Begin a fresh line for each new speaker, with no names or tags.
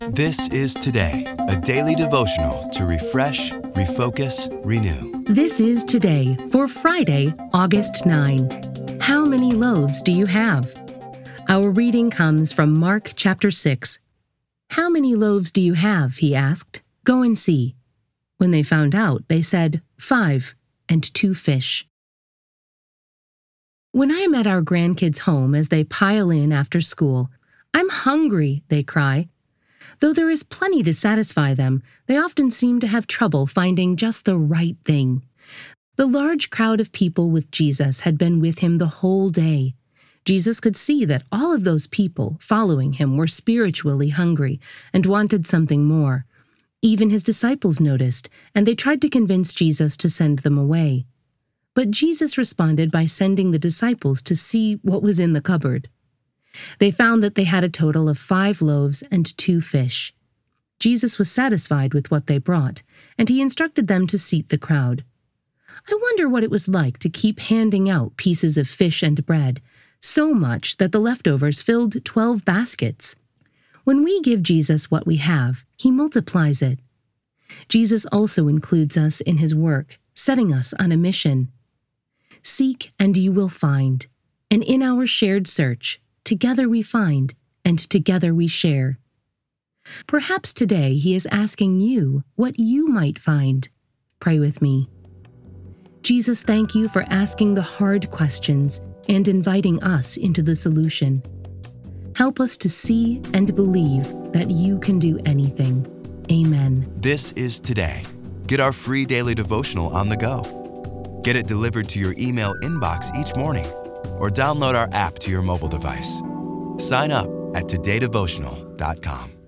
This is Today, a daily devotional to refresh, refocus, renew.
This is Today for Friday, August 9. How many loaves do you have? Our reading comes from Mark chapter 6. How many loaves do you have? He asked. Go and see. When they found out, they said, 5 and 2 fish. When I am at our grandkids' home as they pile in after school, I'm hungry, they cry. Though there is plenty to satisfy them, they often seem to have trouble finding just the right thing. The large crowd of people with Jesus had been with him the whole day. Jesus could see that all of those people following him were spiritually hungry and wanted something more. Even his disciples noticed, and they tried to convince Jesus to send them away. But Jesus responded by sending the disciples to see what was in the cupboard. They found that they had a total of 5 loaves and 2 fish. Jesus was satisfied with what they brought, and he instructed them to seat the crowd. I wonder what it was like to keep handing out pieces of fish and bread, so much that the leftovers filled 12 baskets. When we give Jesus what we have, he multiplies it. Jesus also includes us in his work, setting us on a mission. Seek and you will find, and in our shared search, together we find, and together we share. Perhaps today he is asking you what you might find. Pray with me. Jesus, thank you for asking the hard questions and inviting us into the solution. Help us to see and believe that you can do anything. Amen.
This is Today. Get our free daily devotional on the go. Get it delivered to your email inbox each morning, or download our app to your mobile device. Sign up at todaydevotional.com.